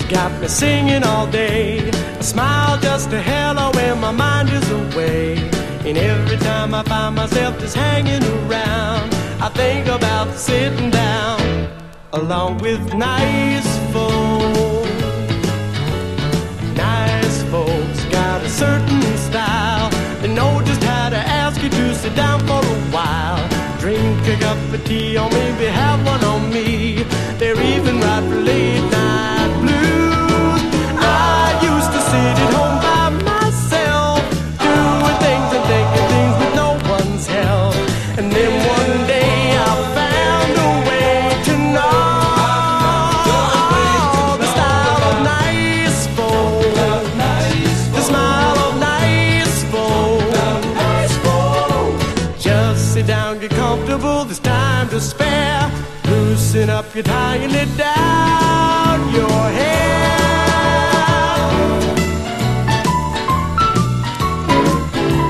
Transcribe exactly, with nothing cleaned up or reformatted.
got me singing all day. A smile just a hello when my mind is away. And every time I find myself just hanging around, I think about sitting down along with nice folks. Nice folks got a certain style. They know just how to ask you to sit down for a while. Drink a cup of tea or maybe have one on me. They're even right for late night blues. I used to sit at home by myself, doing things and thinking things with no one's help. And then one day I found a way to know the style of nice folks, the smile of nice folks. Just sit down, get comfortable, there's time to spare. Loosen up your tie and let down your hair.